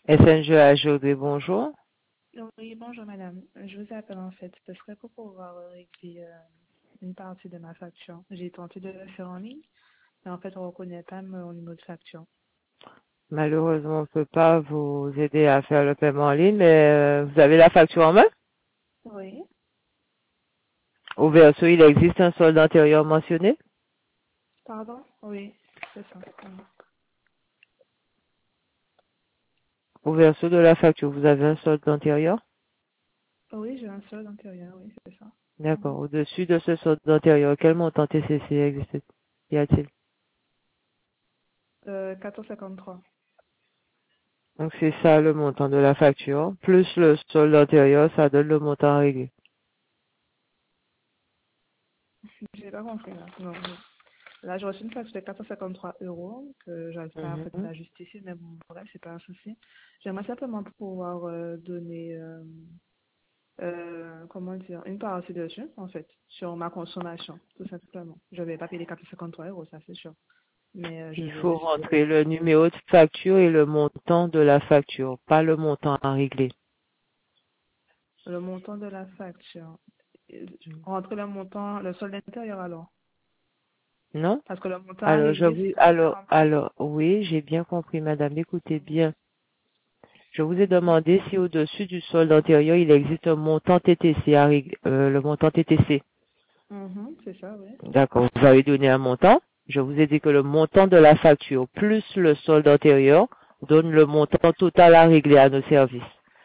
SNGH Audrey, bonjour. Oui, bonjour madame. Je vous appelle en fait. Ce serait pour pouvoir régler une partie de ma facture. J'ai tenté de le faire en ligne, mais en fait on ne reconnaît pas mon numéro de facture. Malheureusement, on ne peut pas vous aider à faire le paiement en ligne, mais vous avez la facture en main? Oui. Au verso, il existe un solde antérieur mentionné? Pardon? Oui, c'est ça. Au verso de la facture, vous avez un solde antérieur? Oui, j'ai un solde intérieur, oui, c'est ça. D'accord. Au-dessus de ce solde antérieur, quel montant TCC existe? Y a-t-il? 14,53. Donc c'est ça le montant de la facture, plus le solde antérieur, ça donne le montant à régler. J'ai pas compris là. Non, non. Là, j'ai reçu une facture de 453 euros que j'arrive pas en fait Mhm. à justifier, mais bon, bref, c'est pas un souci. J'aimerais simplement pouvoir donner comment dire, une partie dessus, en fait, sur ma consommation, tout simplement. Je vais pas payer les 453 euros, ça c'est sûr. Mais je Il veux faut juste rentrer le numéro de facture et le montant de la facture, pas le montant à régler. le montant de la facture. Rentrer le montant, le solde intérieur alors. Non? Parce que le montant à Alors, régler, c'est 453. oui, j'ai bien compris, madame. Écoutez bien. Je vous ai demandé si au-dessus du solde antérieur, il existe un montant TTC, le montant TTC. C'est ça, oui. D'accord. Vous avez donné un montant. Je vous ai dit que le montant de la facture plus le solde antérieur donne le montant total à régler à nos services.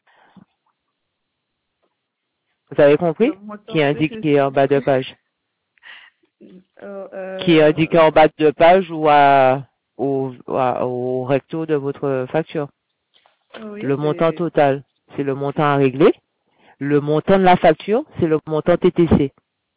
Vous avez compris? Le Qui est montant indiqué en TTC. bas de page. Euh, Qui est indiqué euh, en bas de page ou au recto de votre facture. Le oui, montant c'est total, c'est le montant à régler. Le montant de la facture, c'est le montant TTC.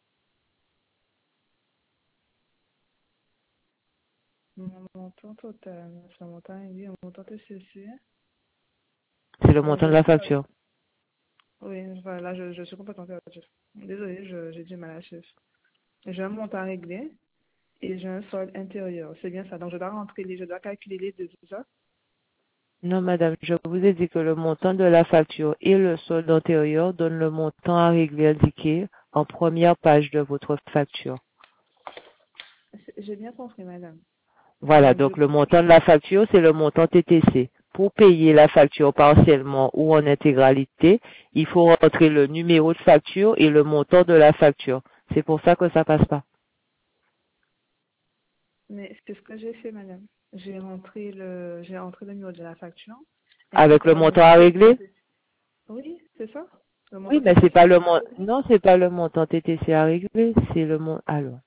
mon montant total. C'est le montant régler, le montant TCC. C'est le Là, montant je de la suis facture. Oui, voilà, je suis complètement perdue. Désolée, j'ai du mal à suivre. J'ai un montant à régler et j'ai un solde intérieur. C'est bien ça. Donc, je dois calculer les deux, c'est ça? Non, madame, je vous ai dit que le montant de la facture et le solde antérieur donnent le montant à régler indiqué en première page de votre facture. J'ai bien compris, madame. Voilà, Donc, donc le montant de la facture, c'est le montant TTC. Pour payer la facture partiellement ou en intégralité, il faut rentrer le numéro de facture et le montant de la facture. C'est pour ça que ça passe pas. mais c'est ce que j'ai fait, madame. J'ai rentré le numéro de la facture ainsi Avec que le le montant montant à régler? TTC. Oui, c'est ça? Le Oui, montant mais c'est TTC pas est le à montant. régler. Non, c'est pas le montant TTC à régler, c'est le montant. Alors,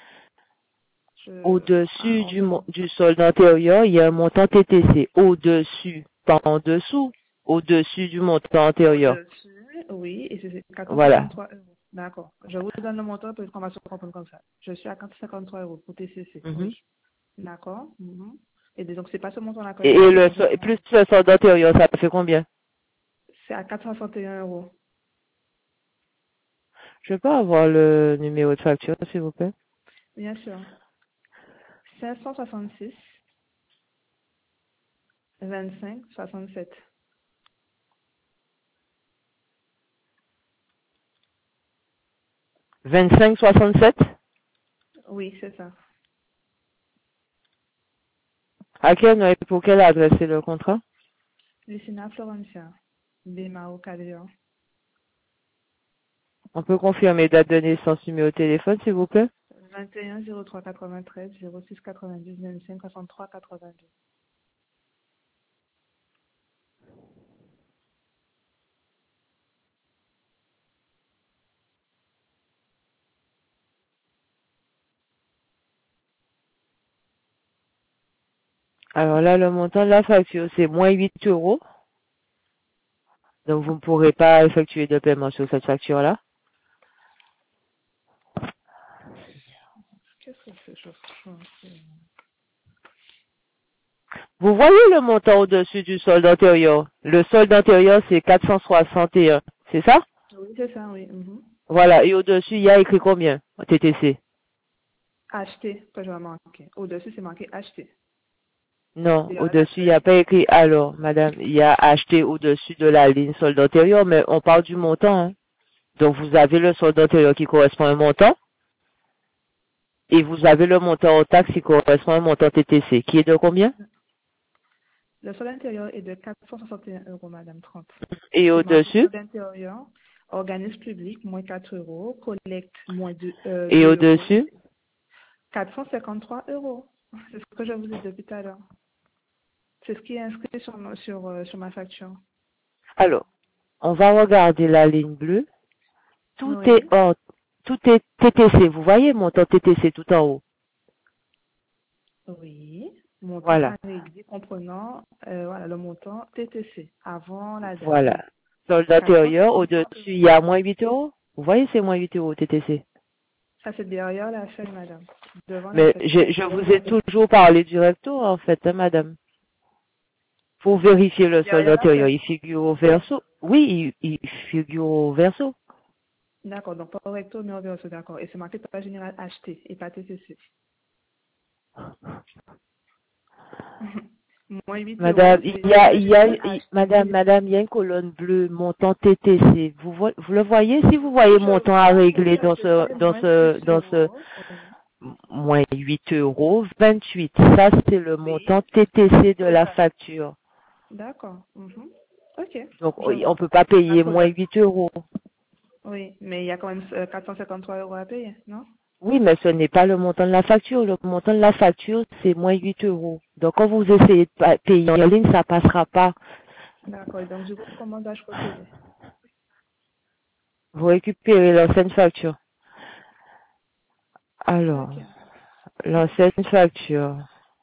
au-dessus du solde antérieur, il y a un montant TTC. Au-dessus, pas en dessous. Au-dessus du montant antérieur. Au-dessus, oui, et c'est Voilà. 453 euros. D'accord. Je vous donne le montant pour qu'on va se comprendre comme ça. Je suis à 453 euros pour TCC. Mhm. Oui. D'accord. Et donc, c'est pas ce montant-là que Et, j'ai et rentré, le donc je so- dois et plus le solde antérieur, ça fait combien? c'est à 461 euros. Je peux avoir le numéro de facture, s'il vous plaît? Bien sûr. 566 25 67. 25,67? Oui, c'est ça. À pour quelle adresse c'est le contrat? Lucina Florencia. Bemao Calio. On peut confirmer date de naissance, numéro de téléphone, s'il vous plaît? 21 03 93 06 90 25 63 82. Alors là, le montant de la facture, c'est moins 8 euros. Donc, vous ne pourrez pas effectuer de paiement sur cette facture-là. Qu'est-ce que c'est, Vous voyez le montant au-dessus du solde antérieur. Le solde antérieur, c'est 461. C'est ça? Oui, c'est ça, oui. Voilà. Et au-dessus, il y a écrit combien? TTC. Acheter, que je vais marquer. Au-dessus, c'est marqué acheter. Non, Derrière la au-dessus, il n'y a feuille. pas écrit alors, madame. Il y a acheté au-dessus de la ligne solde antérieur, mais on parle du montant, hein. Donc, vous avez le solde antérieur qui correspond à un montant, et vous avez le montant en taxe qui correspond à un montant TTC, qui est de combien? Le solde intérieur est de 461 euros, madame, 30. Et C'est marqué au-dessus? solde intérieur, organisme public, moins 4 euros, collecte, moins Et 2 euros, au-dessus? 453 euros. C'est ce que je vous ai dit depuis tout à l'heure. C'est ce qui est inscrit sur ma facture. Alors, on va regarder la ligne bleue. Tout est Oui, tout est TTC. Vous voyez montant TTC tout en haut. oui. Montant Voilà, à régler comprenant voilà, le montant TTC avant la date. voilà. Solde antérieur, 453 au-dessus, il y euros. a moins 8 euros. Vous voyez, c'est moins 8 euros TTC. Ça, c'est derrière la feuille, madame. Devant la Mais feuille. je vous ai toujours parlé du recto, en fait, hein, madame. Pour vérifier le solde Derrière la antérieur, feuille. il figure au verso. Oui, il figure au verso. D'accord, donc pas au recto, mais au verso, d'accord. Et c'est marqué page générale acheté et pas TTC. Moins 8 euros, Madame, c'est page générale acheté. madame, il y a une colonne bleue, montant TTC. Vous le voyez? Si vous voyez Oui, je montant à vois, mais régler ça c'était moins 6 dans ce euros. Oui. moins 8 euros 28. Ça, c'est le montant Oui, TTC de la total. facture. D'accord. Mhm. Ok, Donc, je on vois. peut pas Pas de payer moins problème. 8 euros. Oui, mais il y a quand même 453 euros à payer, non? Oui, mais ce n'est pas le montant de la facture. Le montant de la facture, c'est moins 8 euros. Donc, quand vous essayez de payer en ligne, ça passera pas. D'accord, et donc du coup, comment dois-je procéder? Vous récupérez l'ancienne facture. Alors, Ok. l'ancienne facture.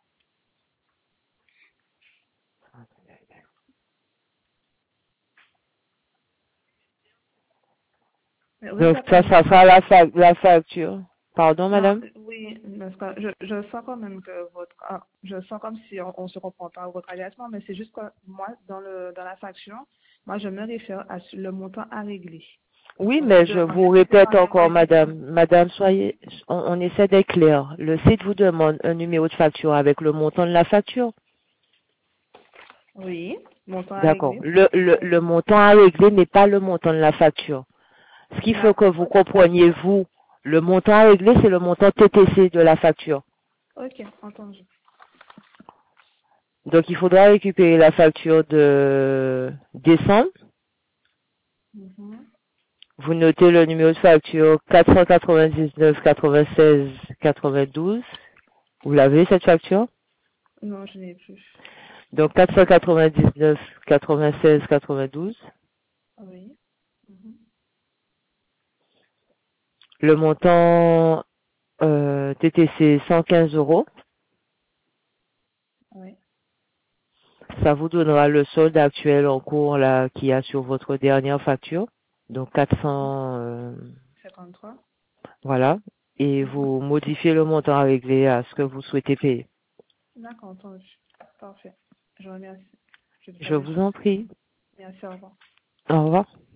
Mais vous êtes Donc, d'accord, ça madame, sera la facture. Pardon, non, madame? oui, n'est-ce pas? Je sens quand même que je sens comme si on se comprend pas votre agacement, mais c'est juste que moi, dans la faction, moi, je me réfère à le montant à régler. Oui, Donc, mais je en vous réalité, répète quand j'ai moins encore, 8 euros. madame. Madame, on essaie d'être clair. Le site vous demande un numéro de facture avec le montant de la facture. Oui, montant à D'accord. régler. Le montant à régler n'est pas le montant de la facture. Ce qu'il faut que D'accord, vous ok. compreniez, vous, le montant à régler, c'est le montant TTC de la facture. Ok, entendu. Donc, il faudra récupérer la facture de décembre. Mhm. Vous notez le numéro de facture 499 96 92. Vous l'avez, cette facture? Non, je n'ai plus. Donc, 499 96 92. Oui. Mhm. Le montant TTC 115 euros. Oui. Ça vous donnera le solde actuel en cours là qu'il y a sur votre dernière facture. Donc 400, 53. voilà. Et Mhm. vous modifiez le montant à régler à ce que vous souhaitez payer. D'accord, entendu. Parfait. Je vous remercie. Je vais Je faire les vous en choses. prie. Merci, au revoir. Au revoir.